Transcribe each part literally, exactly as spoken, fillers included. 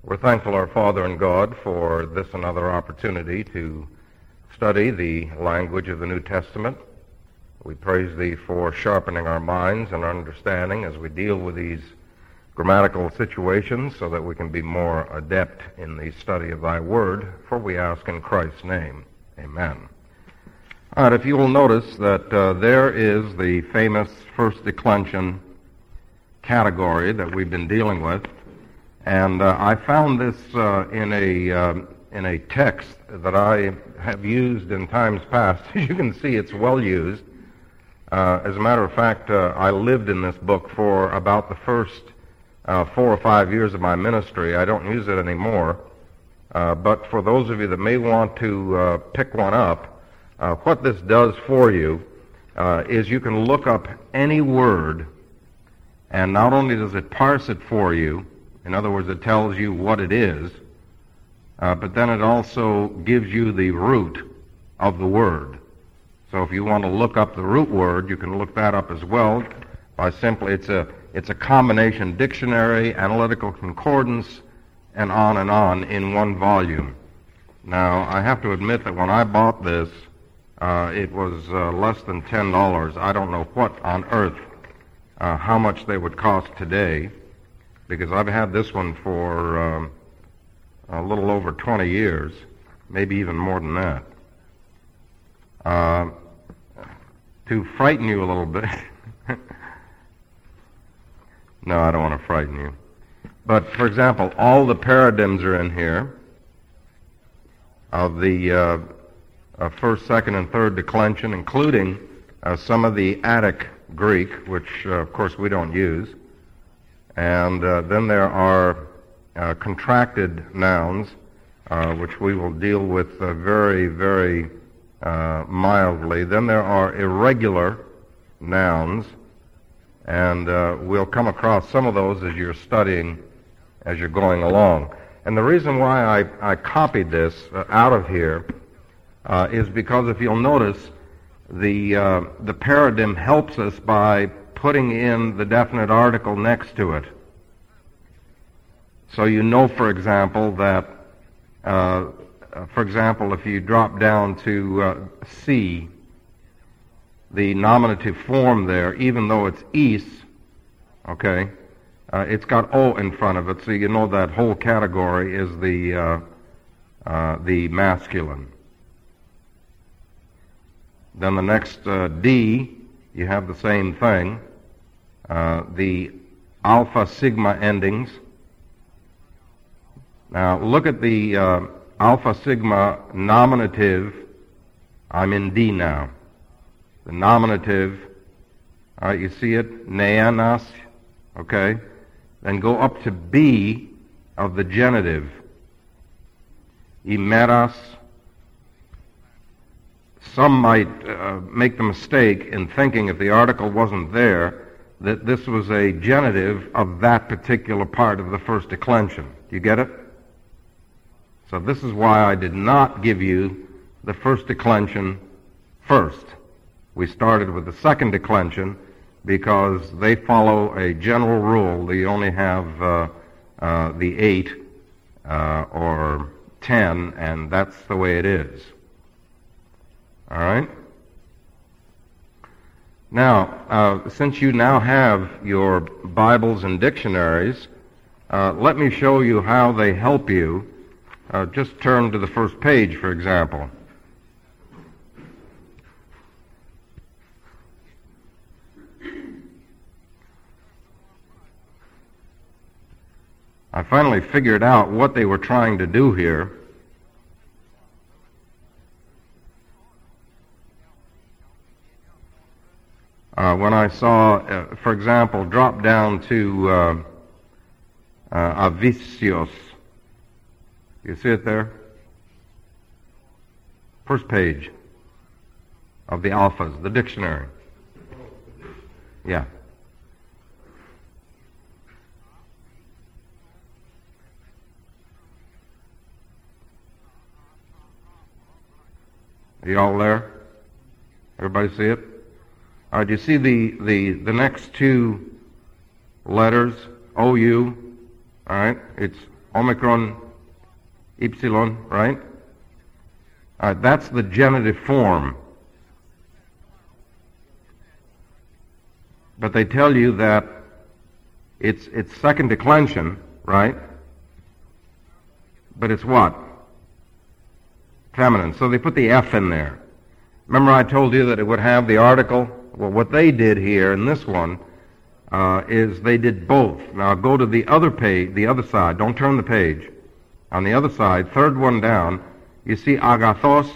We're thankful, our Father and God, for this another opportunity to study the language of the New Testament. We praise Thee for sharpening our minds and our understanding as we deal with these grammatical situations so that we can be more adept in the study of Thy Word, for we ask in Christ's name. Amen. All right, if you will notice that uh, there is the famous first declension category that we've been dealing with. And uh, I found this uh, in a uh, in a text that I have used in times past. As you can see, it's well used. Uh, as a matter of fact, uh, I lived in this book for about the first uh, four or five years of my ministry. I don't use it anymore. Uh, but for those of you that may want to uh, pick one up, uh, what this does for you uh, is you can look up any word, and not only does it parse it for you, in other words, it tells you what it is, uh, but then it also gives you the root of the word. So if you want to look up the root word, you can look that up as well by simply, it's a, it's a combination dictionary, analytical concordance, and on and on in one volume. Now, I have to admit that when I bought this, uh, it was uh, less than ten dollars. I don't know what on earth, uh, how much they would cost today, because I've had this one for um, a little over twenty years, maybe even more than that. Uh, to frighten you a little bit, no, I don't want to frighten you. But, for example, all the paradigms are in here of the uh, uh, first, second, and third declension, including uh, some of the Attic Greek, which, uh, of course, we don't use. And uh, then there are uh, contracted nouns, uh, which we will deal with uh, very, very uh, mildly. Then there are irregular nouns, and uh, we'll come across some of those as you're studying, as you're going along. And the reason why I, I copied this uh, out of here uh, is because if you'll notice, the uh, the paradigm helps us by putting in the definite article next to it. So you know, for example, that, uh, for example, if you drop down to uh, C, the nominative form there, even though it's east, okay, uh, it's got O in front of it, so you know that whole category is the uh, uh, the masculine. Then the next uh, D, you have the same thing. Uh, the alpha sigma endings. Now look at the uh, alpha sigma nominative. I'm in D now. The nominative, all right, you see it, neanas, okay? Then go up to B of the genitive. Imeras. Some might uh, make the mistake in thinking, if the article wasn't there, that this was a genitive of that particular part of the first declension. Do you get it? So this is why I did not give you the first declension first. We started with the second declension because they follow a general rule. They only have uh, uh, the eight uh, or ten, and that's the way it is. All right? Now, uh, since you now have your Bibles and dictionaries, uh, let me show you how they help you. Uh, just turn to the first page, for example. I finally figured out what they were trying to do here. Uh, when I saw, uh, for example, drop down to uh, uh, avicios. You see it there? First page of the alphas, the dictionary. Yeah. Are you all there? Everybody see it? All right, you see the, the, the next two letters, O U, all right? It's Omicron, Epsilon, right? All right, that's the genitive form. But they tell you that it's it's second declension, right? But it's what? Feminine. So they put the F in there. Remember I told you that it would have the article? Well, what they did here in this one uh, is they did both. Now go to the other page, the other side. Don't turn the page. On the other side, third one down, you see agathos,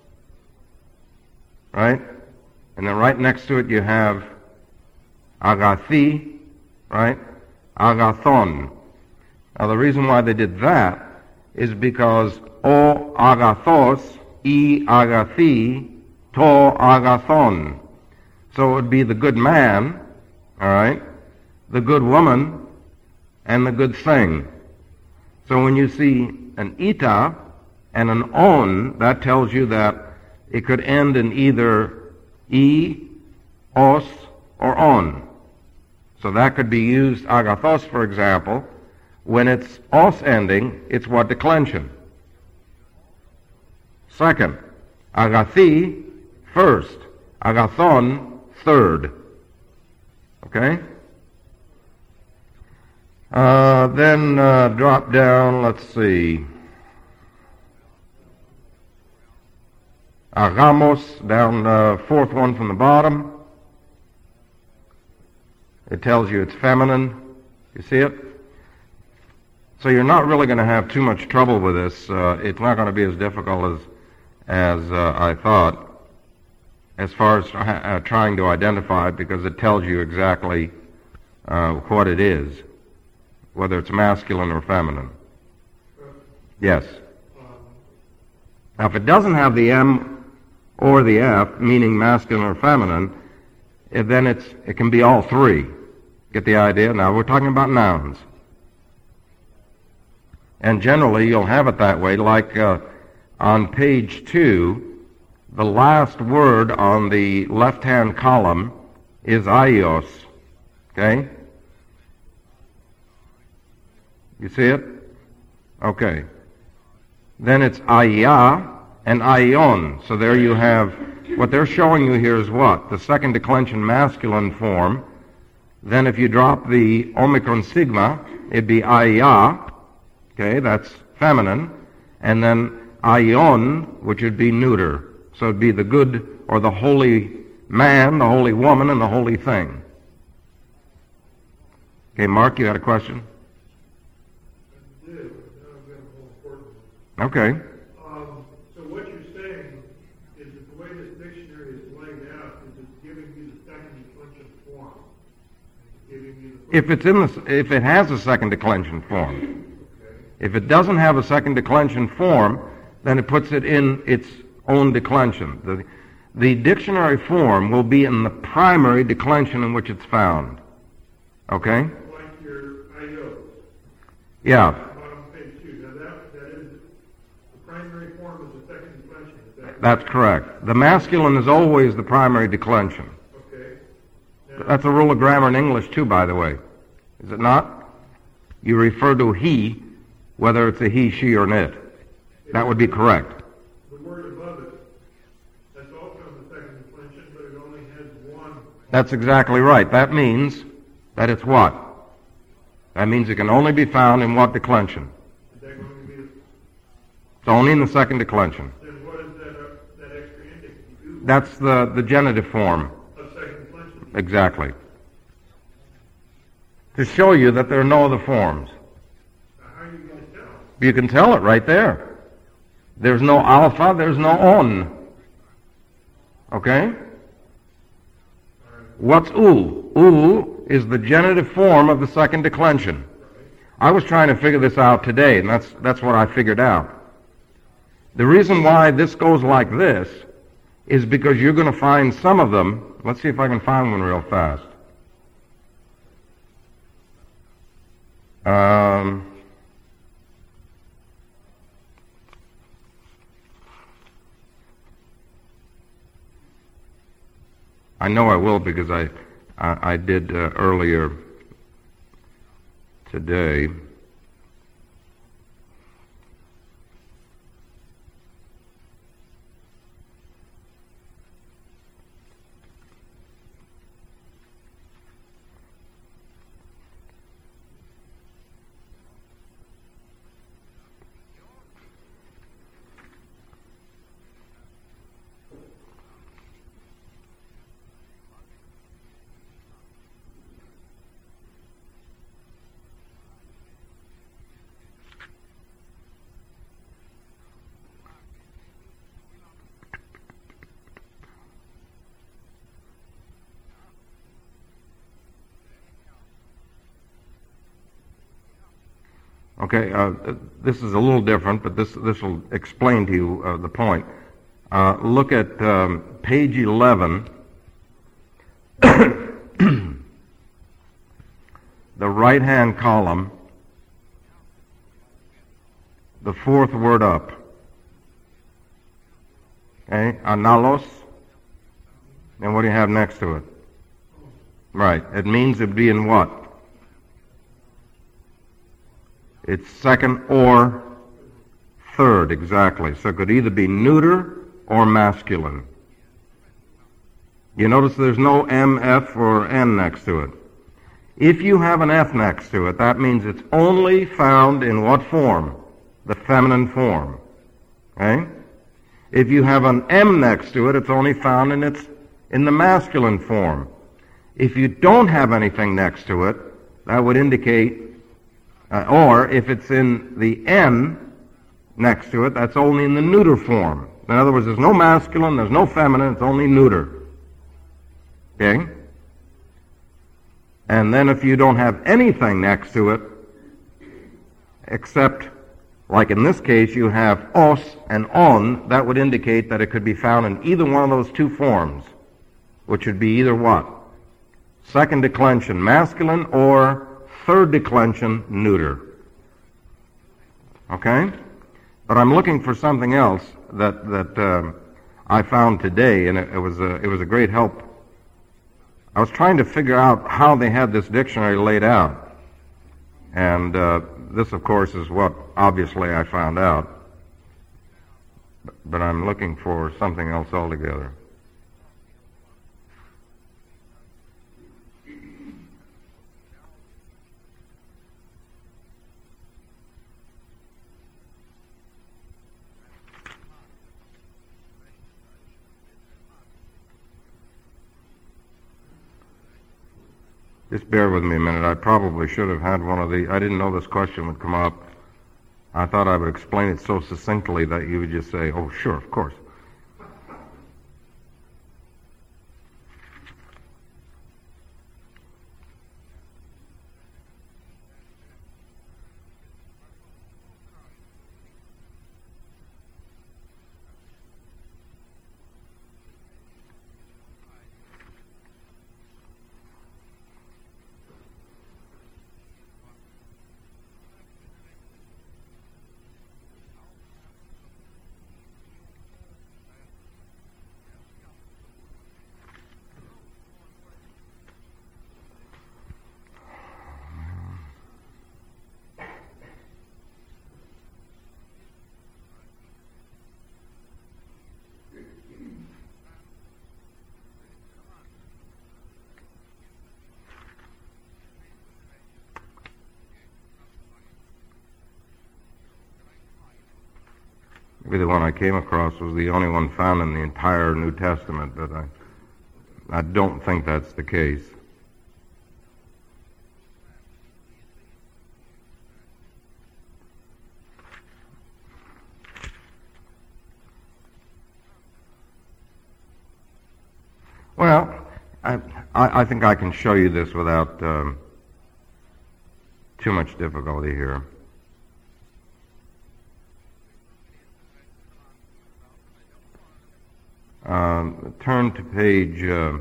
right? And then right next to it you have agathi, right? Agathon. Now the reason why they did that is because o agathos, e agathi, to agathon. So it would be the good man, all right, the good woman, and the good thing. So when you see an ita and an on, that tells you that it could end in either e, os, or on. So that could be used, agathos, for example. When it's os ending, it's what declension? Second. Agathi, first. Agathon, third. Okay? Uh, then uh, drop down, let's see. Agamos, down uh, fourth one from the bottom. It tells you it's feminine. You see it? So you're not really going to have too much trouble with this. Uh, it's not going to be as difficult as as uh, I thought, as far as uh, trying to identify it, because it tells you exactly uh, what it is, whether it's masculine or feminine. Yes. Now, if it doesn't have the M or the F, meaning masculine or feminine, if then it's it can be all three. Get the idea? Now, we're talking about nouns. And generally, you'll have it that way, like uh, on page two, the last word on the left-hand column is aios. Okay? You see it? Okay. Then it's aya and aion. So there you have, what they're showing you here is what? The second declension masculine form. Then if you drop the omicron sigma, it'd be aya. Okay, that's feminine. And then aion, which would be neuter. So it'd be the good or the holy man, the holy woman, and the holy thing. Okay, Mark, you had a question? I did. Now I've got a more important one. Okay. Um, so what you're saying is that the way this dictionary is laid out is it's giving you the second declension form. It's giving you the If it's in the, if it has a second declension form. Okay. If it doesn't have a second declension form, then it puts it in its own declension. The, the dictionary form will be in the primary declension in which it's found. Okay? Like your ios. Yeah. Bottom page two. Now that, that is, the primary form is the second declension. Is that That's correct. The masculine is always the primary declension. okay? Now, That's a rule of grammar in English too, by the way. Is it not? You refer to he, whether it's a he, she, or an it. That would be correct. the word above it, that's also in the second declension, but it only has one. That's exactly right. That means that it's what? That means it can only be found in what declension? Is that going to be the, It's only in the second declension. then what is that, uh, that extra index do? That's the, the genitive form. A second declension. Exactly. To show you that there are no other forms. Now, how are you going to tell? You can tell it right there. There's no alpha, there's no on. Okay? What's u? U is the genitive form of the second declension. I was trying to figure this out today, and that's that's what I figured out. The reason why this goes like this is because you're going to find some of them. Let's see if I can find one real fast. Um... I know I will because I I, I did uh, earlier today. Okay, uh, this is a little different, but this this will explain to you uh, the point. Uh, look at um, page eleven, the right-hand column, the fourth word up. Okay, analos. And what do you have next to it? Right, it means it'd be in what? It's second or third, exactly. So it could either be neuter or masculine. You notice there's no M, F, or N next to it. If you have an F next to it, that means it's only found in what form? The feminine form. Okay? If you have an M next to it, it's only found in its in the masculine form. If you don't have anything next to it, that would indicate, uh, or if it's in the N next to it, that's only in the neuter form. In other words, there's no masculine, there's no feminine, it's only neuter. Okay? And then if you don't have anything next to it, except, like in this case, you have os and on, that would indicate that it could be found in either one of those two forms, which would be either what? Second declension masculine or third declension neuter. Okay? But I'm looking for something else that that um, I found today, and it, it was a it was a great help. I was trying to figure out how they had this dictionary laid out, and uh, this, of course, is what obviously I found out. But I'm looking for something else altogether. Just bear with me a minute. I probably should have had one of the... I didn't know this question would come up. I thought I would explain it so succinctly that you would just say, oh, sure, of course. Maybe the one I came across was the only one found in the entire New Testament, but I, I don't think that's the case. Well, I, I, I think I can show you this without um, too much difficulty here. Um, turn to page uh,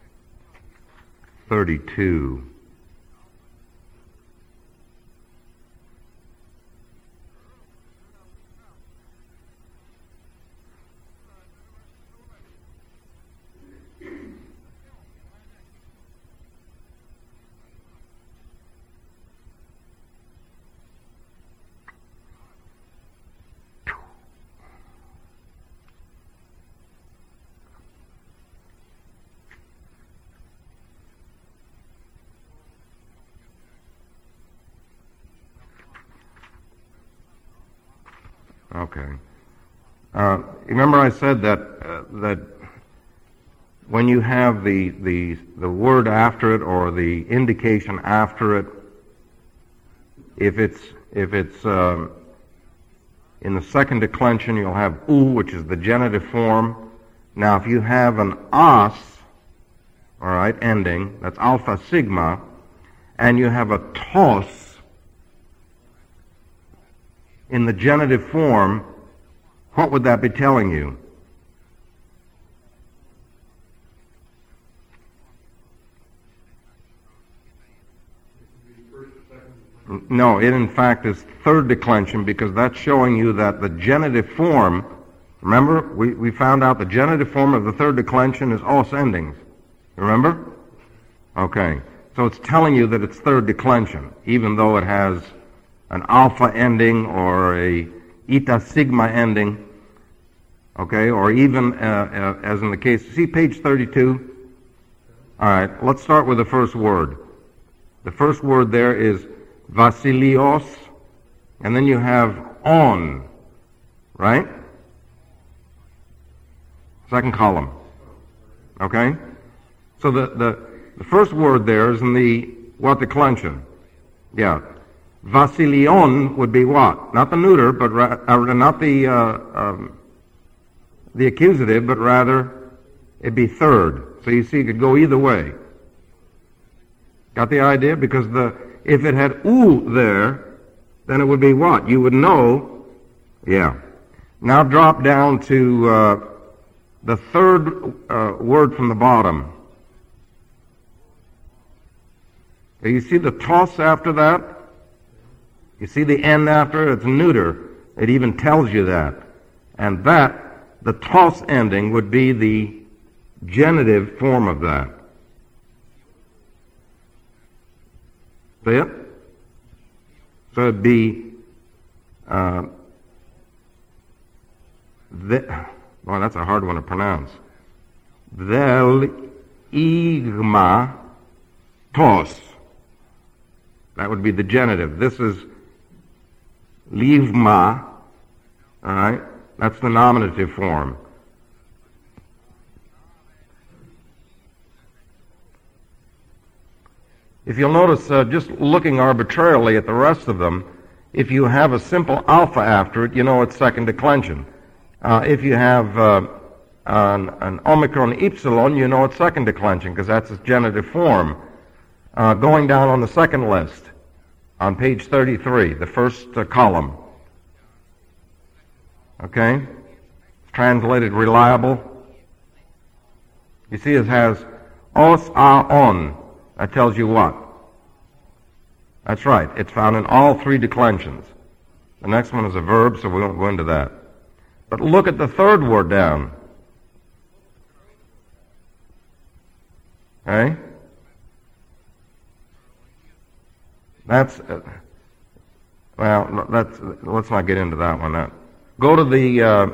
thirty-two. Okay. Uh, remember I said that uh, that when you have the, the the word after it or the indication after it, if it's if it's um, in the second declension, you'll have u, which is the genitive form. Now, if you have an as, all right, ending, that's alpha sigma, and you have a tos, in the genitive form, what would that be telling you? No, it in fact is third declension, because that's showing you that the genitive form, remember, we, we found out the genitive form of the third declension is os endings. Remember? Okay. So it's telling you that it's third declension, even though it has an alpha ending or a eta sigma ending, okay, or even uh, uh, as in the case, see page thirty-two? All right, let's start with the first word. The first word there is Vasilios, and then you have on, right? Second column, okay? So the, the, the first word there is in the what declension? Yeah. Vasilion would be what? Not the neuter, but ra- uh, not the uh, um, the accusative, but rather it'd be third. So you see, it could go either way. Got the idea? Because the if it had u there, then it would be what? You would know. Yeah. Now drop down to uh, the third uh, word from the bottom. You see the toss after that? You see the end after it? It's neuter. It even tells you that. And that, the toss ending, would be the genitive form of that. See it? So it'd be, uh, the, well, that's a hard one to pronounce. Vel igma tos. That would be the genitive. This is livma, all right? That's the nominative form. If you'll notice, uh, just looking arbitrarily at the rest of them, if you have a simple alpha after it, you know it's second declension. Uh, if you have uh, an, an omicron epsilon, you know it's second declension, because that's its genitive form. Uh, going down on the second list, on page thirty-three, the first uh, column. Okay? Translated reliable. You see it has os a on. That tells you what? That's right. It's found in all three declensions. The next one is a verb, so we won't go into that. But look at the third word down. Okay? That's, uh, well, that's, let's not get into that one. That, go to the, uh,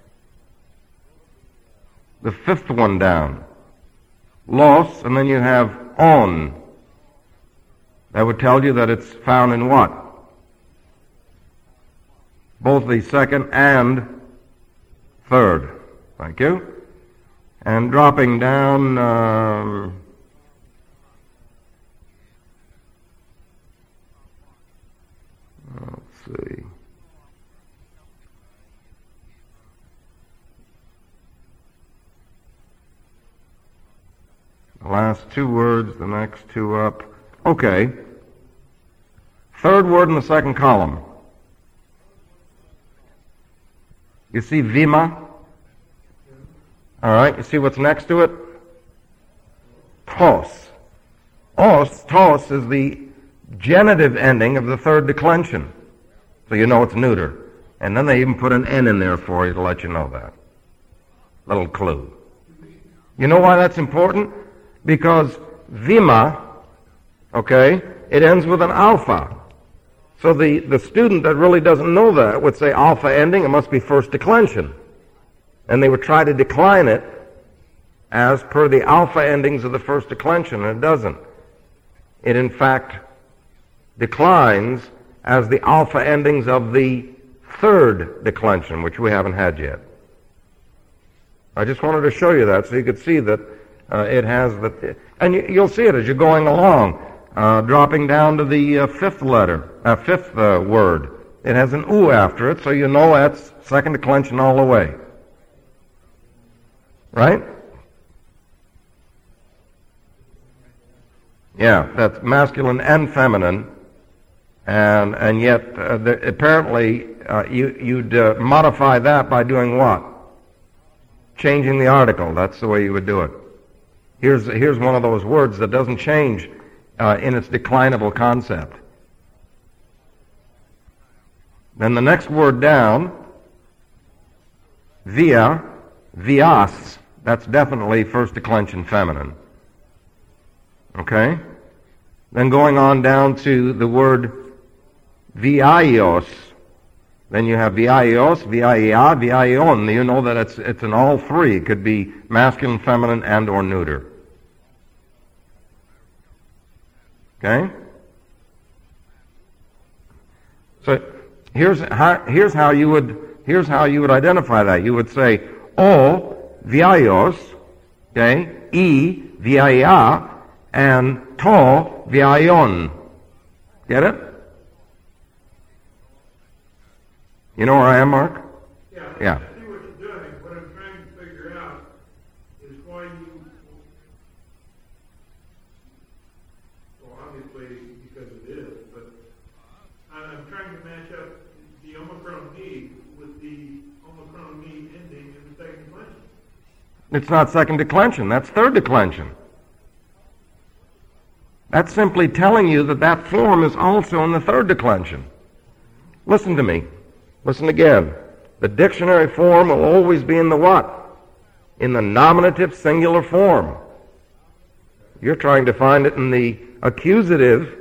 the fifth one down. Los, and then you have on. That would tell you that it's found in what? Both the second and third. Thank you. And dropping down, um, let's see. The last two words, the next two up. Okay. Third word in the second column. You see vima? All right. You see what's next to it? Tos. Os, tos is the genitive ending of the third declension. So you know it's neuter. And then they even put an N in there for you to let you know that. Little clue. You know why that's important? Because vima, okay, it ends with an alpha. So the, the student that really doesn't know that would say alpha ending, it must be first declension. And they would try to decline it as per the alpha endings of the first declension, and it doesn't. It in fact declines as the alpha endings of the third declension, which we haven't had yet. I just wanted to show you that so you could see that uh, it has the, and you, you'll see it as you're going along. Uh, dropping down to the uh, fifth letter, uh, fifth uh, word. It has an U after it, so you know that's second declension all the way. Right? Yeah, that's masculine and feminine, and and yet uh, the, apparently uh, you, you'd uh, modify that by doing what? Changing the article. That's the way you would do it. Here's, here's one of those words that doesn't change uh, in its declinable concept. Then the next word down, via, vias, that's definitely first declension feminine. Okay? Then going on down to the word viaios, then you have viaios, viaia, viaion. You know that it's it's in all three. It could be masculine, feminine, and or neuter. Okay? So here's how here's how you would here's how you would identify that. You would say o viaios, okay, e viaia, and to viaion. Get it? You know where I am, Mark? Yeah. Yeah. I see what you're doing. What I'm trying to figure out is why you, well, obviously because it is, but I'm trying to match up the Omicron E with the Omicron E ending in the second declension. It's not second declension. That's third declension. That's simply telling you that that form is also in the third declension. Listen to me. Listen again. The dictionary form will always be in the what? In the nominative singular form. You're trying to find it in the accusative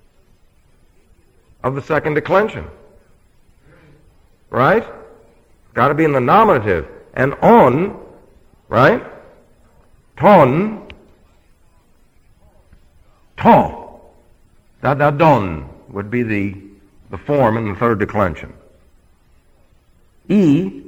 of the second declension. Right? Got to be in the nominative. And on, right? Ton, to, dadadon would be the, the form in the third declension. E,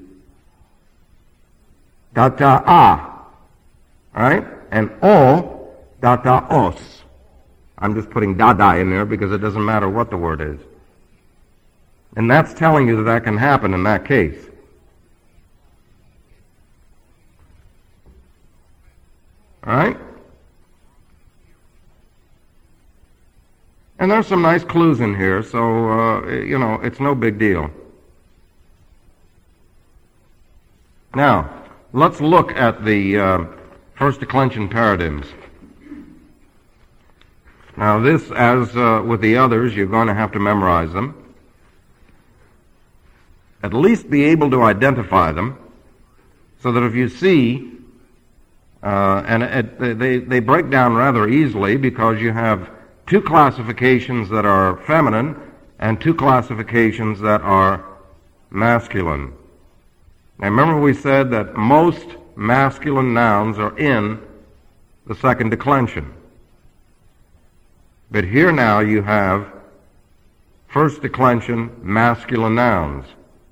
data a, right? And o, data os. I'm just putting dada in there because it doesn't matter what the word is. And that's telling you that that can happen in that case. All right? And there's some nice clues in here, so, uh, you know, it's no big deal. Now, let's look at the uh, first declension paradigms. Now, this, as uh, with the others, you're going to have to memorize them. At least be able to identify them, so that if you see, uh, and it, they, they break down rather easily because you have two classifications that are feminine and two classifications that are masculine. Now remember we said that most masculine nouns are in the second declension. But here now you have first declension masculine nouns.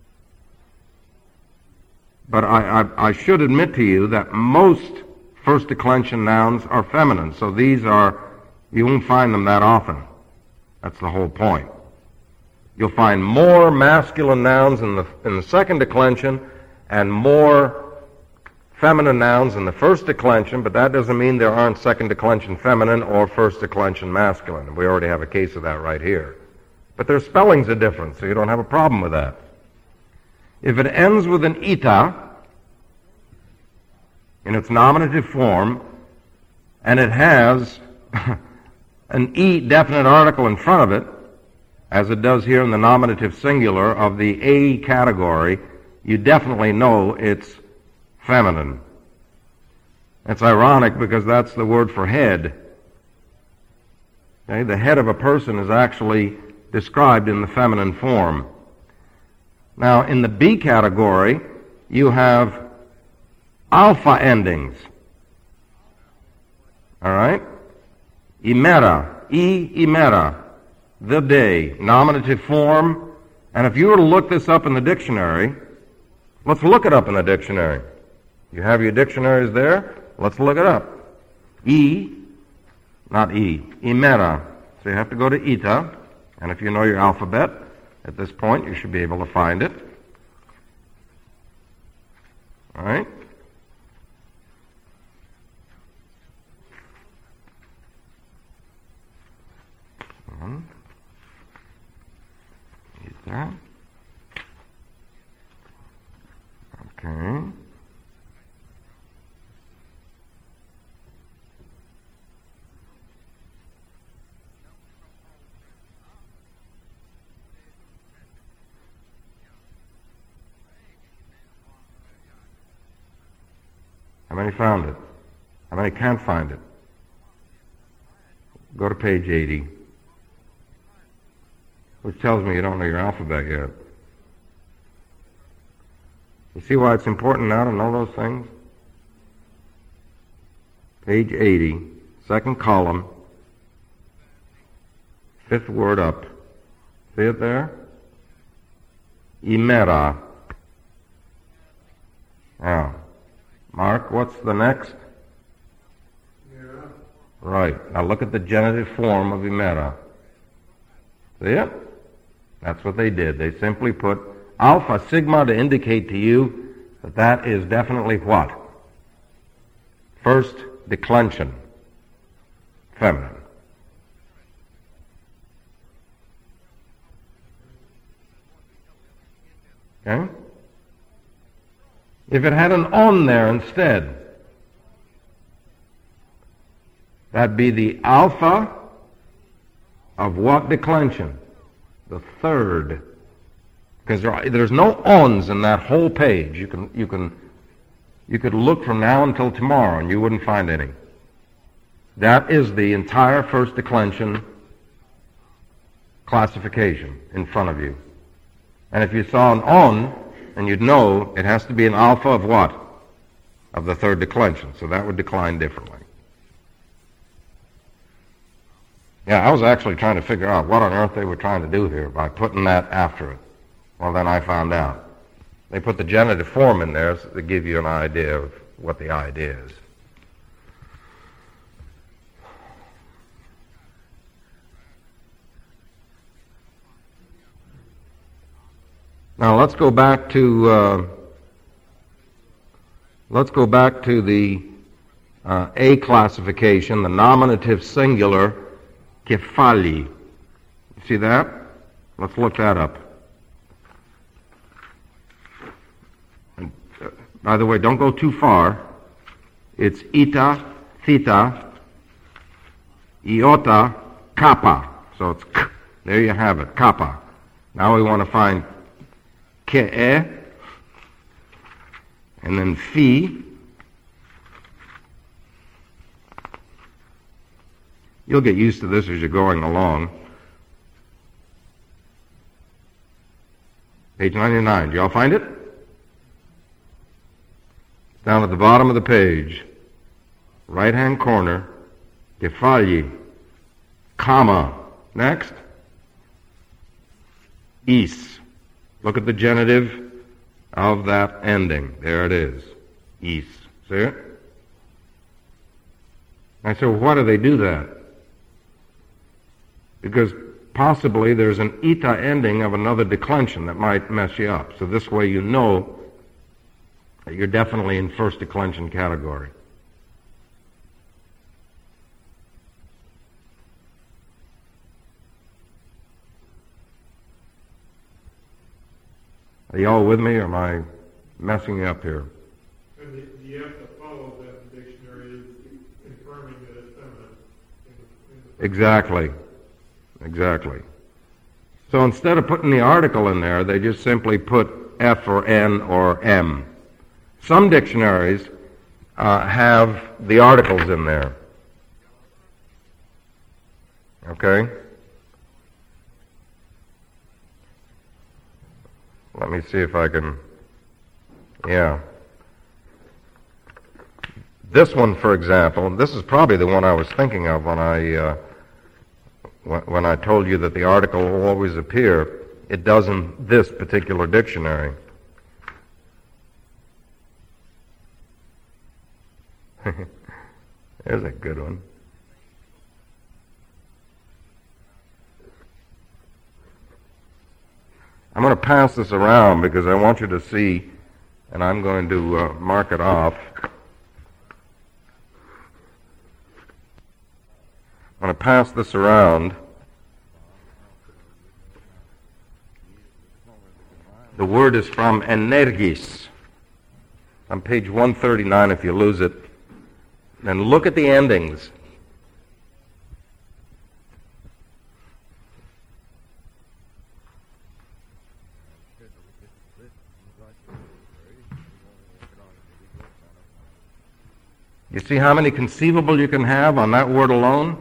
But I, I, I should admit to you that most first declension nouns are feminine, so these are, you won't find them that often. That's the whole point. You'll find more masculine nouns in the, in the second declension and more feminine nouns in the first declension, but that doesn't mean there aren't second declension feminine or first declension masculine. We already have a case of that right here. But their spellings are different, so you don't have a problem with that. If it ends with an eta in its nominative form, and it has an E definite article in front of it, as it does here in the nominative singular of the A category, you definitely know it's feminine. It's ironic because that's the word for head. Okay? The head of a person is actually described in the feminine form. Now, in the B category, you have alpha endings. All right? Imera, e imera, the day, nominative form. And if you were to look this up in the dictionary, let's look it up in the dictionary. You have your dictionaries there? Let's look it up. E, not E, imera. So you have to go to eta, and if you know your alphabet, at this point you should be able to find it. All right? One. Eta. How many found it? How many can't find it? Go to page eighty, which tells me you don't know your alphabet yet. You see why it's important now to know those things? Page eighty, second column, fifth word up. See it there? Imera. Now, Mark, what's the next? Yeah. Right. Now look at the genitive form of imera. See it? That's what they did. They simply put alpha sigma to indicate to you that that is definitely what? First declension. Feminine. Okay? If it had an on there instead, that'd be the alpha of what declension? The third. Because there, there's no ons in that whole page. You can, you can, you could look from now until tomorrow and you wouldn't find any. That is the entire first declension classification in front of you. And if you saw an on, and you'd know it has to be an alpha of what? Of the third declension. So that would decline differently. Yeah, I was actually trying to figure out what on earth they were trying to do here by putting that after it. Well, then I found out. They put the genitive form in there to give you an idea of what the idea is. Now let's go back to uh, let's go back to the uh, A classification, the nominative singular kefali. See that? Let's look that up. And, uh, by the way, don't go too far. It's eta, theta, iota, kappa. So it's k. There you have it, kappa. Now we want to find ke'e, and then phi. You'll get used to this as you're going along. Page ninety-nine. Do y'all find it? Down at the bottom of the page, right-hand corner, kefali, comma. Next, is. Look at the genitive of that ending. There it is. Is. See it? I said, well, why do they do that? Because possibly there's an eta ending of another declension that might mess you up. So this way you know that you're definitely in first declension category. Are you all with me, or am I messing you up here? And the, the F that follows that in the dictionary is confirming that it's feminine. In the, in the Exactly. Exactly. So instead of putting the article in there, they just simply put F or N or M. Some dictionaries uh, have the articles in there. Okay? Let me see if I can, yeah. This one, for example, this is probably the one I was thinking of when I, uh, when, when I told you that the article will always appear. It does in this particular dictionary. There's a good one. I'm going to pass this around because I want you to see, and I'm going to uh, mark it off. I'm going to pass this around. The word is from energis. On page one thirty-nine, if you lose it. And look at the endings. You see how many conceivable you can have on that word alone?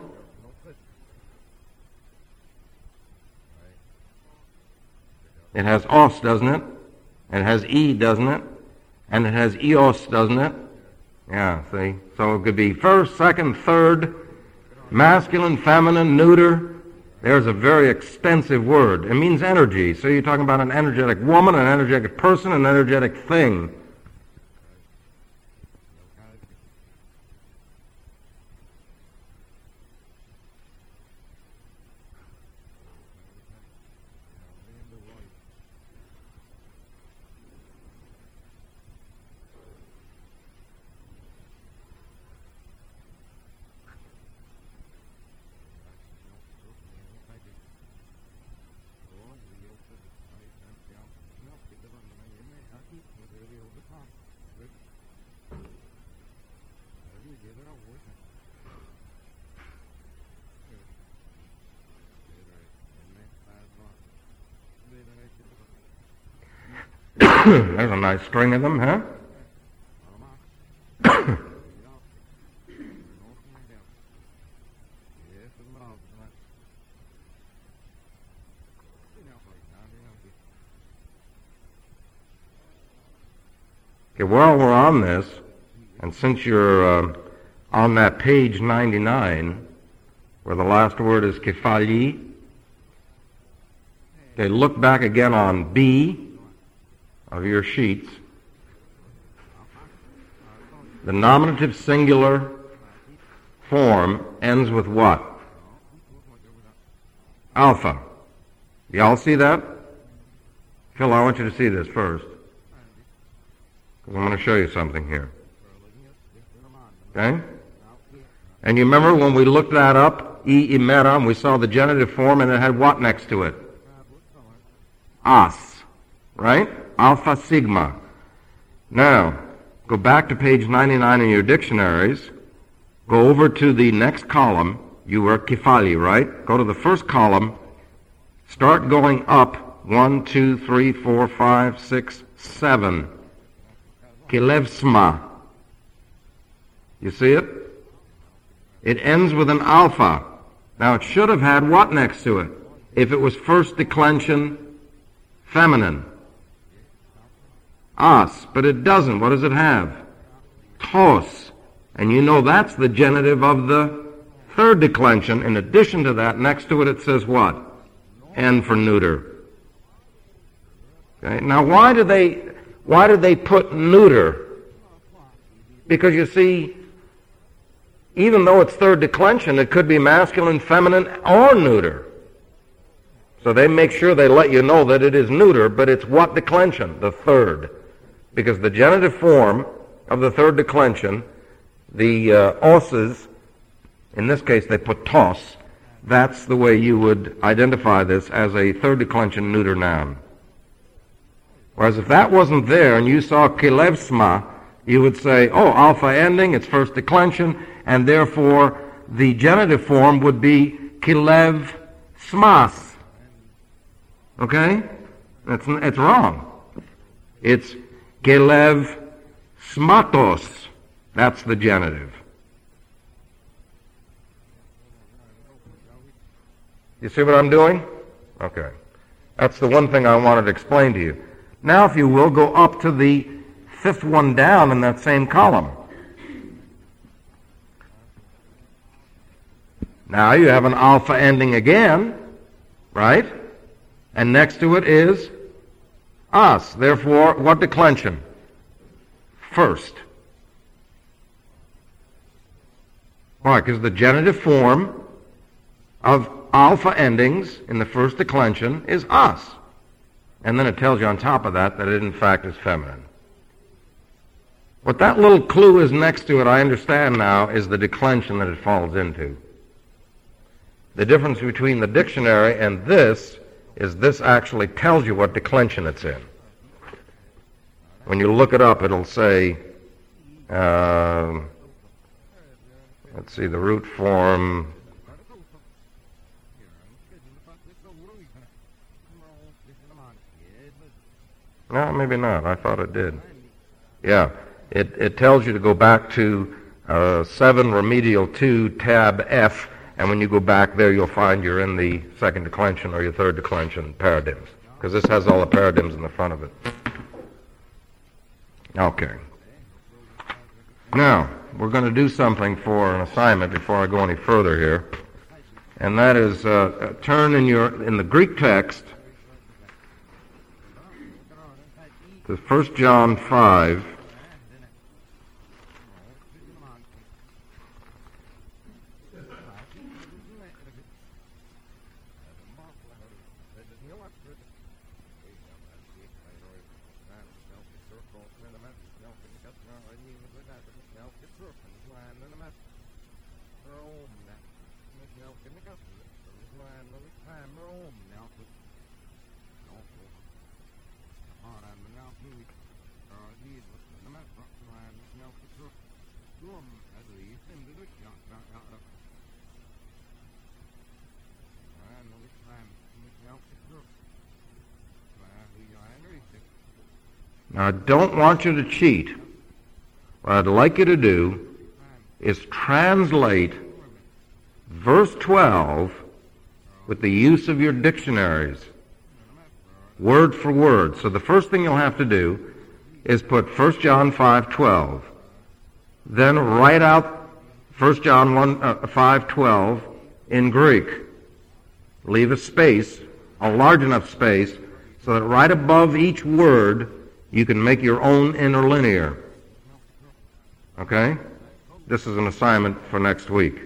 It has os, doesn't it? And it has e, doesn't it? And it has eos, doesn't it? Yeah, see? So it could be first, second, third, masculine, feminine, neuter. There's a very extensive word. It means energy. So you're talking about an energetic woman, an energetic person, an energetic thing. There's a nice string of them, huh? Okay, while we're on this, and since you're uh, on that page ninety-nine, where the last word is kefali, okay, look back again on B of your sheets. The nominative singular form ends with what? Alpha. Y'all see that? Phil, I want you to see this first, because I'm going to show you something here. Okay? And you remember when we looked that up, e imera, and we saw the genitive form, and it had what next to it? As. Right? Alpha sigma. Now, go back to page ninety-nine in your dictionaries. Go over to the next column. You were kefali, right? Go to the first column. Start going up. One, two, three, four, five, six, seven. Kilevsma. You see it? It ends with an alpha. Now, it should have had what next to it? If it was first declension feminine. As, but it doesn't. What does it have? Tos. And you know that's the genitive of the third declension. In addition to that, next to it it says what? N for neuter. Okay. Now why do they why did they put neuter? Because you see, even though it's third declension, it could be masculine, feminine, or neuter. So they make sure they let you know that it is neuter, but it's what declension? The third. Because the genitive form of the third declension, the uh, osses, in this case they put tos, that's the way you would identify this as a third declension neuter noun. Whereas if that wasn't there and you saw kilevsma, you would say, oh, alpha ending, it's first declension, and therefore the genitive form would be kilev smas. Okay? That's, it's wrong. It's kilev smatos. That's the genitive. You see what I'm doing? Okay. That's the one thing I wanted to explain to you. Now, if you will, go up to the fifth one down in that same column. Now you have an alpha ending again, right? And next to it is as. Therefore, what declension? First. Why? Because the genitive form of alpha endings in the first declension is as. And then it tells you on top of that that it in fact is feminine. What that little clue is next to it, I understand now, is the declension that it falls into. The difference between the dictionary and this is this actually tells you what declension it's in. When you look it up, it'll say, uh, let's see, the root form. No, maybe not. I thought it did. Yeah, it, it tells you to go back to uh, seven Remedial two, tab F, and when you go back there, you'll find you're in the second declension or your third declension paradigms, because this has all the paradigms in the front of it. Okay. Now, we're going to do something for an assignment before I go any further here, and that is uh, turn in your in the Greek text to First John five. Now, I don't want you to cheat. What I'd like you to do is translate verse twelve with the use of your dictionaries, word for word. So the first thing you'll have to do is put First John five twelve. Then write out First John five twelve in Greek. Leave a space, a large enough space, so that right above each word you can make your own interlinear. Okay? This is an assignment for next week.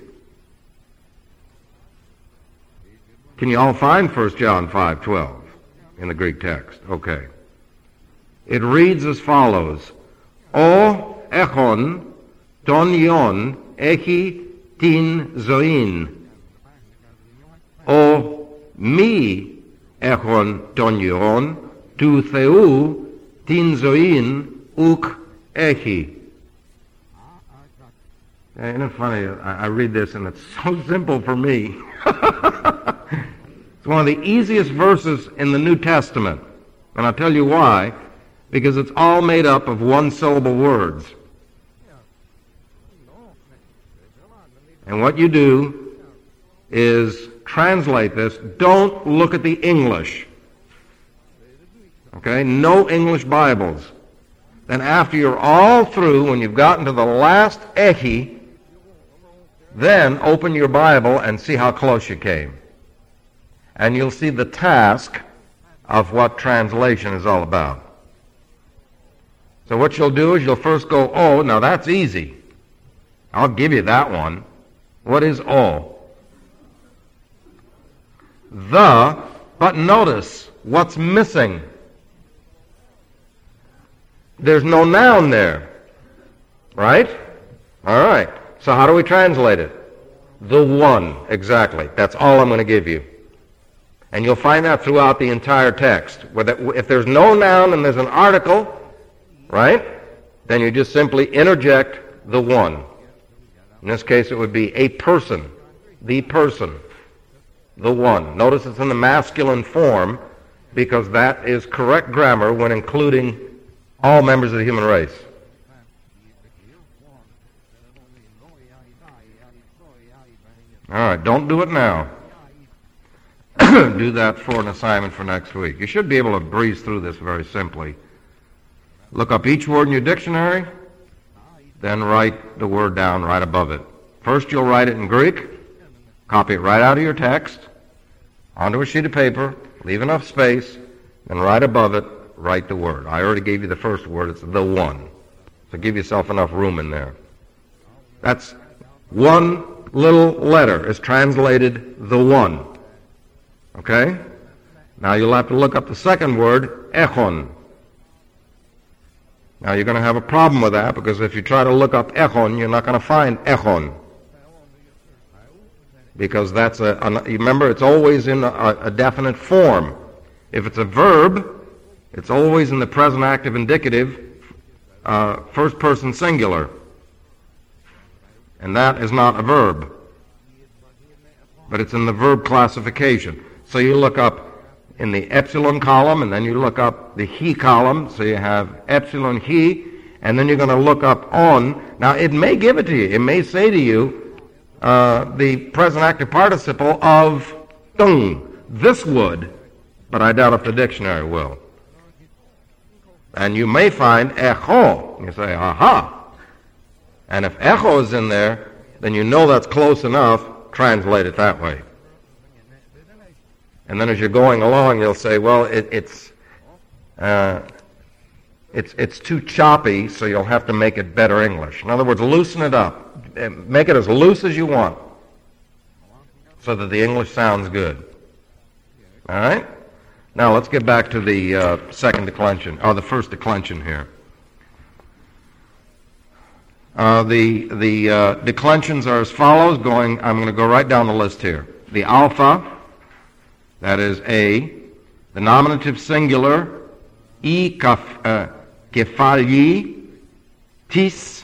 Can you all find First John five twelve in the Greek text? Okay. It reads as follows: O echon ton ion echi tin zoin. O mi echon ton ion tu theou tin zoin uk echi. Isn't it funny? I read this and it's so simple for me. It's one of the easiest verses in the New Testament. And I'll tell you why. Because it's all made up of one-syllable words. And what you do is translate this. Don't look at the English. Okay? No English Bibles. Then after you're all through, when you've gotten to the last echi, then open your Bible and see how close you came. And you'll see the task of what translation is all about. So what you'll do is you'll first go, oh, now that's easy. I'll give you that one. What is O? The, but notice what's missing. There's no noun there. Right? All right. So how do we translate it? The one, exactly. That's all I'm going to give you. And you'll find that throughout the entire text. If there's no noun and there's an article, right, then you just simply interject the one. In this case, it would be a person, the person, the one. Notice it's in the masculine form because that is correct grammar when including all members of the human race. All right, don't do it now. Do that for an assignment for next week. You should be able to breeze through this very simply. Look up each word in your dictionary, then write the word down right above it. First you'll write it in Greek, copy it right out of your text, onto a sheet of paper, leave enough space, then right above it, write the word. I already gave you the first word, it's the one. So give yourself enough room in there. That's one little letter is translated the one. Okay? Now you'll have to look up the second word, echon. Now you're going to have a problem with that because if you try to look up echon, you're not going to find echon. Because that's a, a you remember, it's always in a, a definite form. If it's a verb, it's always in the present active indicative, uh, first person singular. And that is not a verb. But it's in the verb classification. So you look up in the epsilon column, and then you look up the he column, so you have epsilon he, and then you're going to look up on Now, it may give it to you. It may say to you uh, the present active participle of tung. This would, but I doubt if the dictionary will. And you may find echo. You say, aha. And if echo is in there, then you know that's close enough. Translate it that way. And then as you're going along, you'll say, well, it, it's, uh, it's, it's too choppy, so you'll have to make it better English. In other words, loosen it up. Make it as loose as you want so that the English sounds good. All right? Now let's get back to the uh, second declension, or the first declension here. Uh, the the uh, declensions are as follows. Going, I'm going to go right down the list here. The alpha, that is A. The nominative singular, E kaf, uh, kephalyi, tis,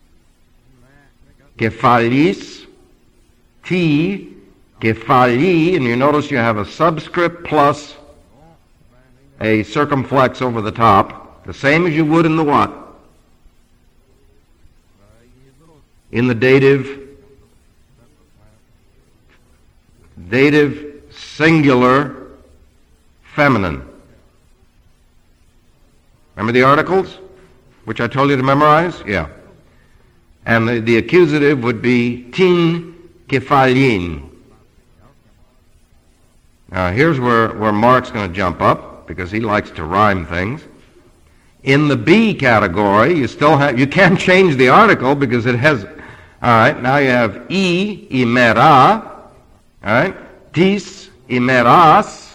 kephalis, T, kephalyi, and you notice you have a subscript plus a circumflex over the top, the same as you would in the what? In the dative, dative singular feminine. Remember the articles, which I told you to memorize? Yeah. And the, the accusative would be tin kephalyin. Now here's where, where Mark's going to jump up, because he likes to rhyme things. In the B category, you still have, you can't change the article because it has, all right, now you have E, imera, all right, tis, imeras,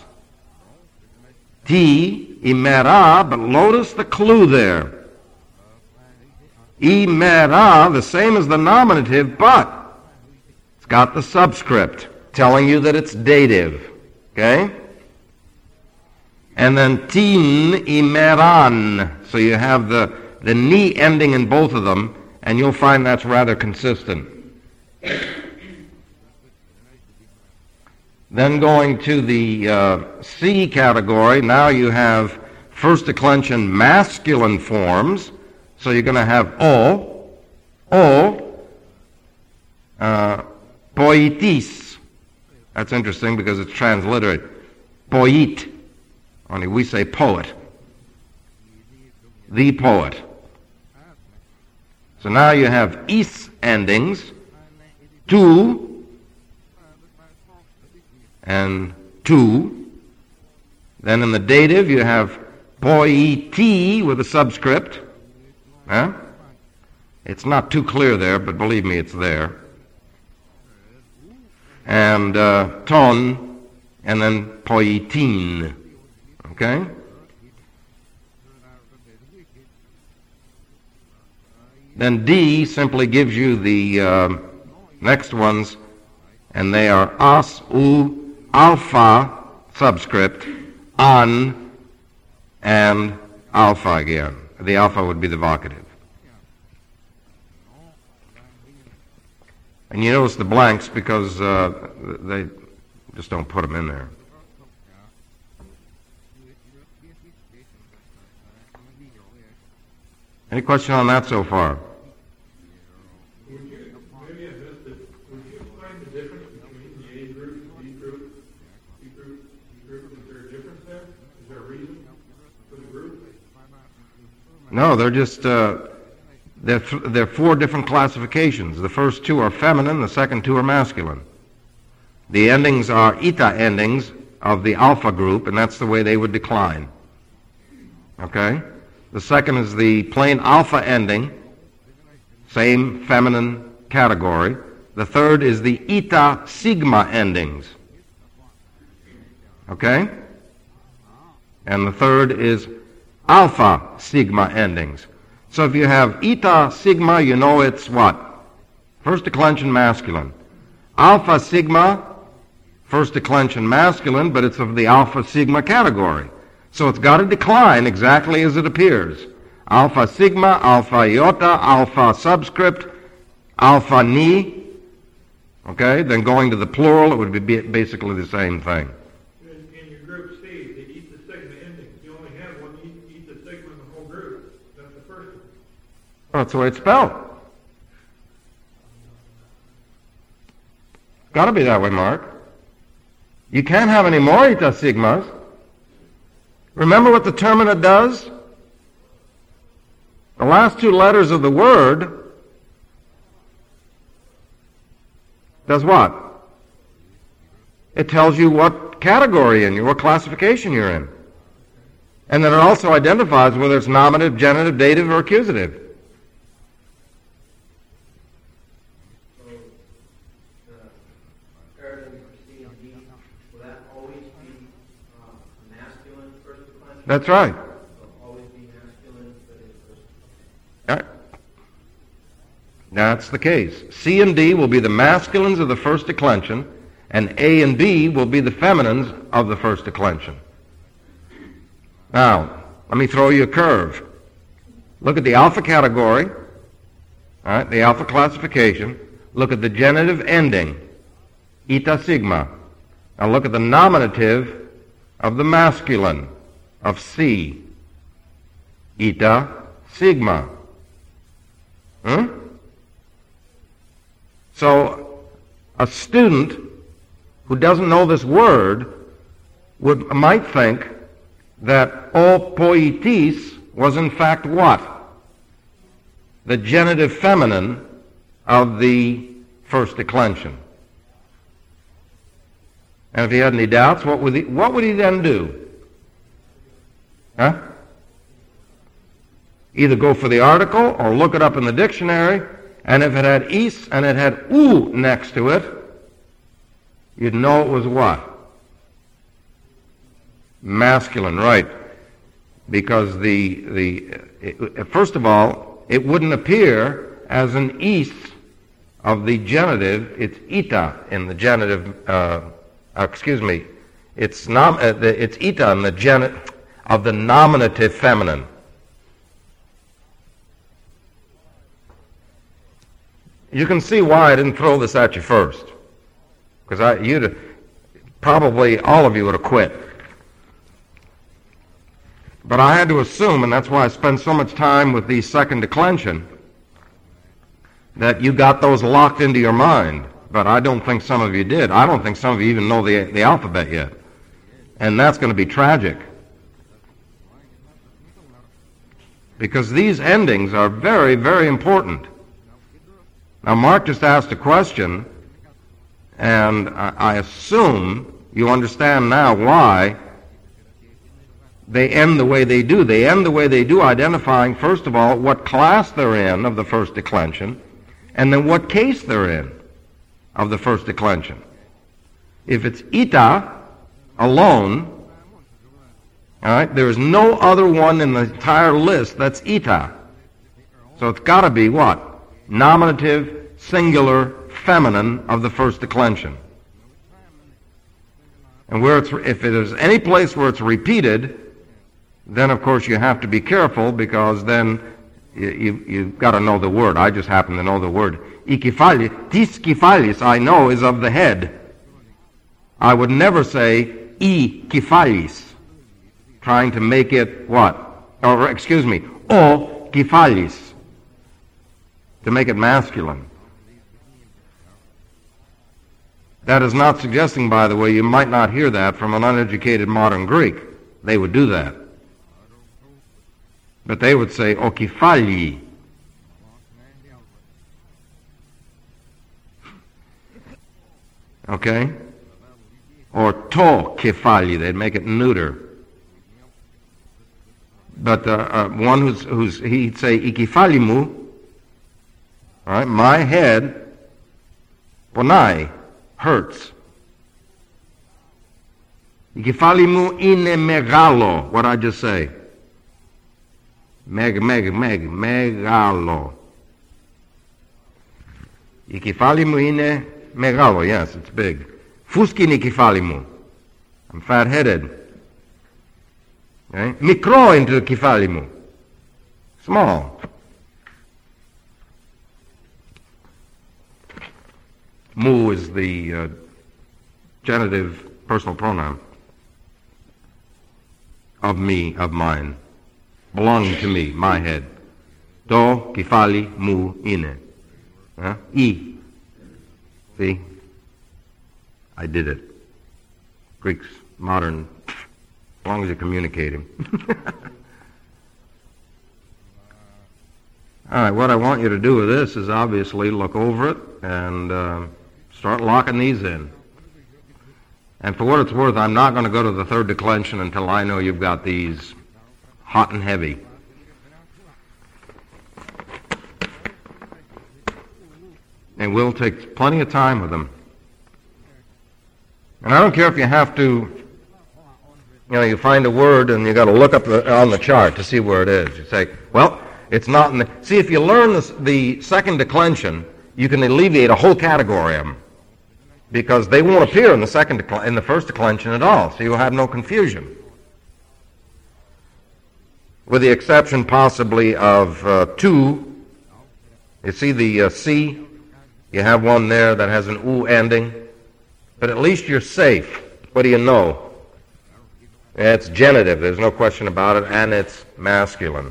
T, imera, but notice the clue there. Imera, the same as the nominative, but it's got the subscript telling you that it's dative, okay? And then tin imeran. So you have the, the ni ending in both of them, and you'll find that's rather consistent. Then going to the uh, C category, now you have first declension masculine forms. So you're going to have o, o, uh, poetis. That's interesting because it's transliterate. Poet. Only we say poet. The poet. So now you have is endings, tu and tu. Then in the dative you have poeti with a subscript. Huh? It's not too clear there, but believe me, it's there. And uh, ton, and then poetin. Okay? Then D simply gives you the uh, next ones, and they are as, u, alpha, subscript, an, and alpha again. The alpha would be the vocative. And you notice the blanks because uh, they just don't put them in there. Any question on that so far? Would you, maybe I missed it, would you find the difference between the A group, B group, B group, B group? Is there a difference there? Is there a reason for the group? No, they're just, uh, they're, th- they're four different classifications. The first two are feminine, the second two are masculine. The endings are eta endings of the alpha group, and that's the way they would decline. Okay? The second is the plain alpha ending, same feminine category. The third is the eta sigma endings. Okay? And the third is alpha sigma endings. So if you have eta sigma, you know it's what? First declension masculine. Alpha sigma, first declension masculine, but it's of the alpha sigma category. So it's got to decline exactly as it appears. Alpha sigma, alpha iota, alpha subscript, alpha ni. Okay, then going to the plural, it would be basically the same thing. In, in your group C, the eta sigma endings, you only have one eta sigma in the whole group. That's the first one. Well, that's the way it's spelled. Got to be that way, Mark. You can't have any more eta sigmas. Remember what the terminant does? The last two letters of the word does what? It tells you what category you're in, what classification you're in. And then it also identifies whether it's nominative, genitive, dative, or accusative. So, the paradigm for C and D, will that always be uh, masculine first declension? That's right. Will always be masculine, but in first declension. All right. That's the case. C and D will be the masculines of the first declension, and A and B will be the feminines of the first declension. Now, let me throw you a curve. Look at the alpha category, all right, the alpha classification. Look at the genitive ending, eta sigma. Now look at the nominative of the masculine of C, eta sigma. Hmm? So, a student who doesn't know this word would might think that o poietis was in fact what? The genitive feminine of the first declension. And if he had any doubts, what would he, what would he then do? Huh? Either go for the article or look it up in the dictionary, and if it had is and it had u next to it, you'd know it was what? Masculine, right. Because the, the it, first of all, it wouldn't appear as an is of the genitive. It's eta in the genitive, uh, excuse me, it's, nom, uh, the, it's eta in the genitive of the nominative feminine. You can see why I didn't throw this at you first. Because I, you'd probably, all of you would have quit. But I had to assume, and that's why I spend so much time with the second declension, that you got those locked into your mind. But I don't think some of you did. I don't think some of you even know the, the alphabet yet. And that's going to be tragic. Because these endings are very, very important. Now, Mark just asked a question, and I, I assume you understand now why they end the way they do. They end the way they do, identifying, first of all, what class they're in of the first declension, and then what case they're in of the first declension. If it's eta alone, all right, there is no other one in the entire list that's eta. So it's got to be what? Nominative, singular, feminine of the first declension. And where it's, if it is any place where it's repeated, then of course you have to be careful, because then you, you, you've got to know the word. I just happen to know the word. Ikephalis, tis kephalis, I know, is of the head. I would never say ikephalis, trying to make it what? Or excuse me, o kephalis, to make it masculine. That is not suggesting, by the way, you might not hear that from an uneducated modern Greek. They would do that. But they would say, o kephali. Okay? Or to kephali. They'd make it neuter. But uh, uh, one who's, who's, he'd say, ikifalimu, all right, my head, ponai, hurts. Ikifalimu ine megalo. What I just say? Meg, meg, meg, megalo. Ikifalimu ine megalo. Yes, it's big. Fuskin ikifalimu. I'm fat-headed. Okay? Mikro into kifalimu. Small. Mu is the uh, genitive personal pronoun of me, of mine, belonging to me, my head. Do, kifali, mu, ine. Huh? I. See? I did it. Greek's modern, as long as you communicate him. All right, what I want you to do with this is obviously look over it and uh, start locking these in. And for what it's worth, I'm not going to go to the third declension until I know you've got these hot and heavy. And we'll take plenty of time with them. And I don't care if you have to, you know, you find a word and you got to look up the, on the chart to see where it is. You say, well, it's not in the... See, if you learn this, the second declension, you can alleviate a whole category of them, because they won't appear in the second decl- in the first declension at all, so you'll have no confusion. With the exception possibly of uh, two. You see the uh, C? You have one there that has an oo ending, but at least you're safe. What do you know? It's genitive, there's no question about it, and it's masculine.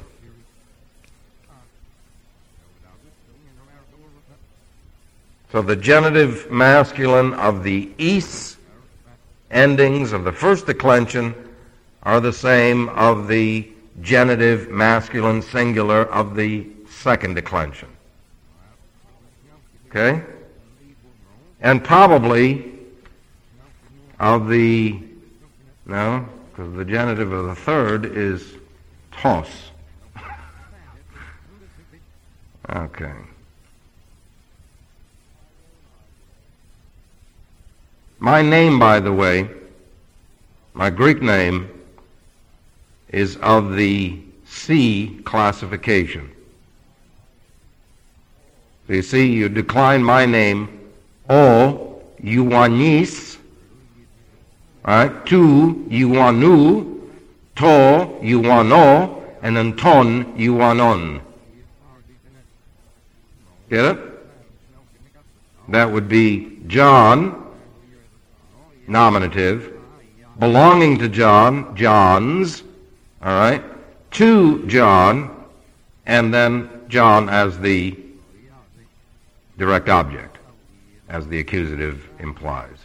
So the genitive masculine of the east endings of the first declension are the same of the genitive masculine singular of the second declension. Okay? And probably of the, no, because the genitive of the third is tos. Okay. My name, by the way, my Greek name, is of the C classification. So you see, you decline my name, O, Ioannis, right? Tu, Ioannou, To, Ioanno, and then Ton, Ioannon. Get it? That would be John, nominative, belonging to John, John's, all right, to John, and then John as the direct object, as the accusative implies.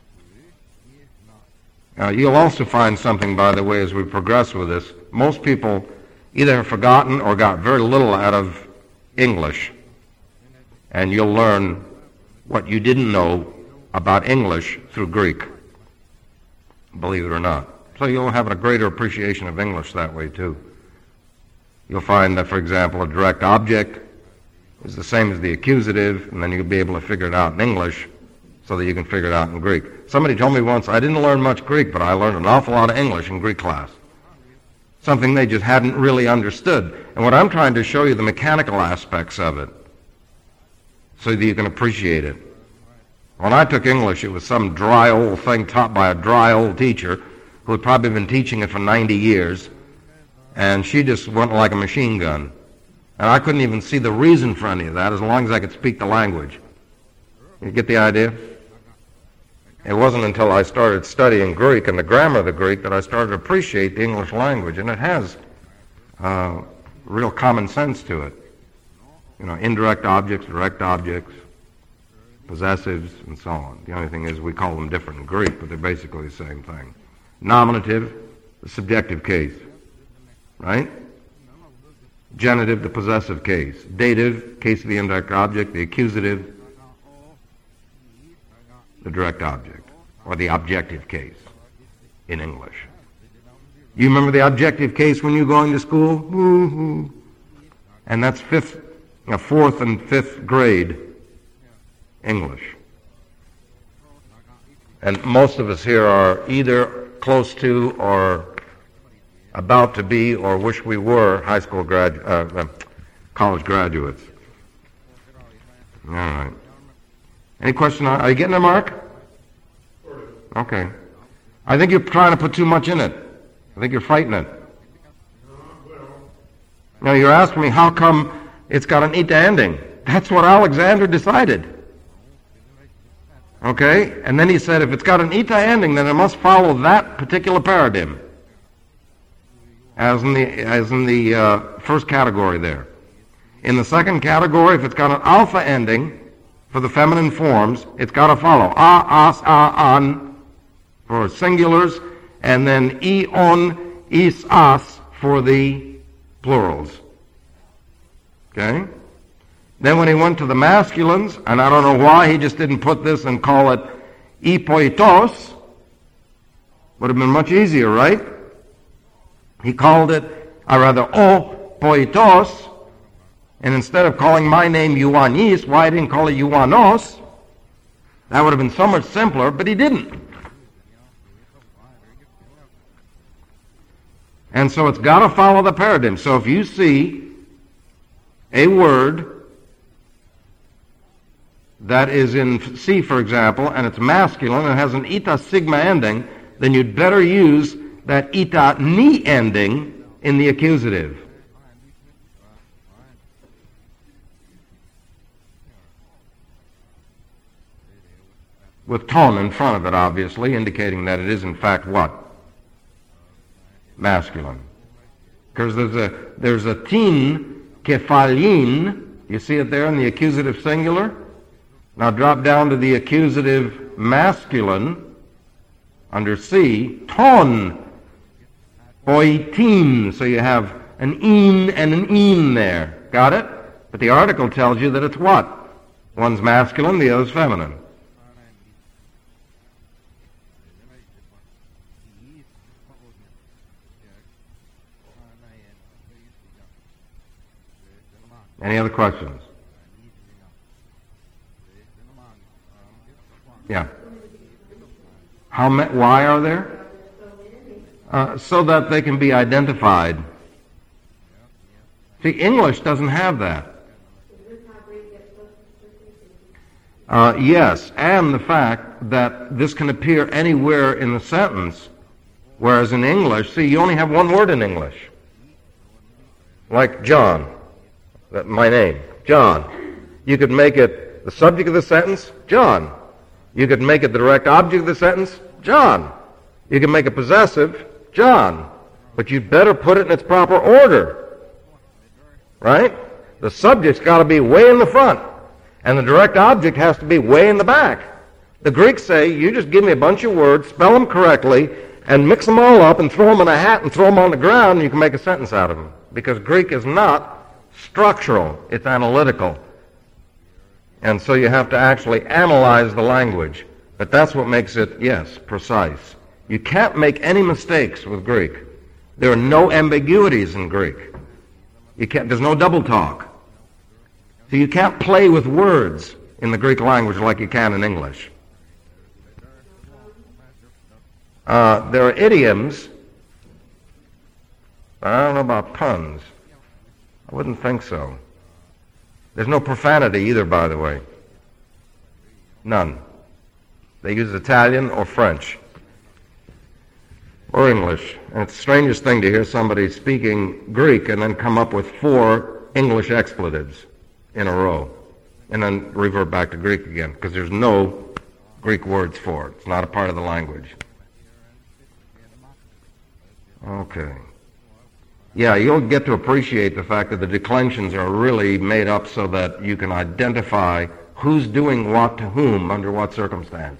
Now, you'll also find something, by the way, as we progress with this. Most people either have forgotten or got very little out of English, and you'll learn what you didn't know about English through Greek, believe it or not. So you'll have a greater appreciation of English that way, too. You'll find that, for example, a direct object is the same as the accusative, and then you'll be able to figure it out in English so that you can figure it out in Greek. Somebody told me once, I didn't learn much Greek, but I learned an awful lot of English in Greek class. Something they just hadn't really understood. And what I'm trying to show you, the mechanical aspects of it, so that you can appreciate it. When I took English, it was some dry old thing taught by a dry old teacher who had probably been teaching it for ninety years, and she just went like a machine gun. And I couldn't even see the reason for any of that as long as I could speak the language. You get the idea? It wasn't until I started studying Greek and the grammar of the Greek that I started to appreciate the English language, and it has uh, real common sense to it. You know, indirect objects, direct objects, possessives, and so on. The only thing is we call them different in Greek, but they're basically the same thing. Nominative, the subjective case, right? Genitive, the possessive case. Dative, case of the indirect object. The accusative, the direct object, or the objective case in English. You remember the objective case when you're going to school? Mm-hmm. And that's fifth, uh, fourth and fifth grade English. And most of us here are either close to or about to be or wish we were high school grad, uh, uh, college graduates. All right. Any question? Are you getting there, Mark? Okay. I think you're trying to put too much in it. I think you're fighting it. Now, you're asking me how come it's got an eta ending. That's what Alexander decided. Okay? And then he said if it's got an eta ending, then it must follow that particular paradigm. As in the, as in the uh, first category there. In the second category, if it's got an alpha ending, for the feminine forms, it's got to follow. A, as, a, an for singulars, and then I, on, is, as for the plurals. Okay? Then when he went to the masculines, and I don't know why he just didn't put this and call it I poitos, would have been much easier, right? He called it, or rather, O poitos, and instead of calling my name Ioannis, why didn't he call it Ioannos? That would have been so much simpler, but he didn't. And so it's got to follow the paradigm. So if you see a word that is in C, for example, and it's masculine and has an eta sigma ending, then you'd better use that eta ni ending in the accusative. With ton in front of it, obviously, indicating that it is in fact what? Masculine. Because there's a there's a tin kephalin. You see it there in the accusative singular? Now drop down to the accusative masculine under C, ton oitin. So you have an in and an in there. Got it? But the article tells you that it's what? One's masculine, the other's feminine. Any other questions? Yeah. How ma- why are there? Uh, so that they can be identified. See, English doesn't have that. Uh, yes, and the fact that this can appear anywhere in the sentence, whereas in English, see, you only have one word in English. Like John. That my name, John. You could make it the subject of the sentence, John. You could make it the direct object of the sentence, John. You can make it possessive, John. But you'd better put it in its proper order. Right? The subject's got to be way in the front, and the direct object has to be way in the back. The Greeks say, you just give me a bunch of words, spell them correctly, and mix them all up and throw them in a hat and throw them on the ground, and you can make a sentence out of them. Because Greek is not structural, it's analytical. And so you have to actually analyze the language. But that's what makes it, yes, precise. You can't make any mistakes with Greek. There are no ambiguities in Greek. You can't, there's no double talk. So you can't play with words in the Greek language like you can in English. Uh, there are idioms. I don't know about puns. I wouldn't think so. There's no profanity either, by the way. None. They use Italian or French or English. And it's the strangest thing to hear somebody speaking Greek and then come up with four English expletives in a row and then revert back to Greek again, because there's no Greek words for it. It's not a part of the language. Okay. Yeah, you'll get to appreciate the fact that the declensions are really made up so that you can identify who's doing what to whom under what circumstance.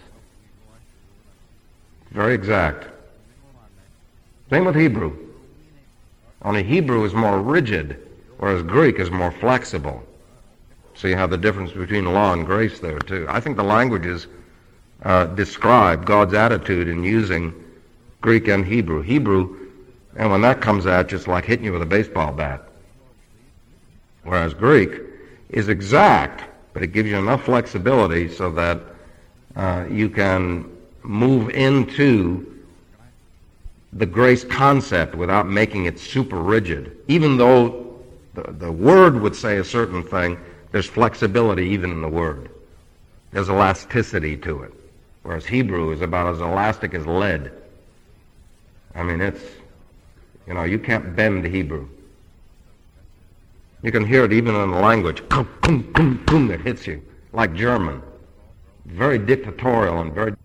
Very exact. Same with Hebrew. Only Hebrew is more rigid, whereas Greek is more flexible. So you have the difference between law and grace there, too. I think the languages uh, describe God's attitude in using Greek and Hebrew. Hebrew, and when that comes at you, it's like hitting you with a baseball bat. Whereas Greek is exact, but it gives you enough flexibility so that uh, you can move into the grace concept without making it super rigid. Even though the, the word would say a certain thing, there's flexibility even in the word. There's elasticity to it. Whereas Hebrew is about as elastic as lead. I mean, it's, you know, you can't bend Hebrew. You can hear it even in the language. Kum, kum, kum, kum, that hits you, like German. Very dictatorial and very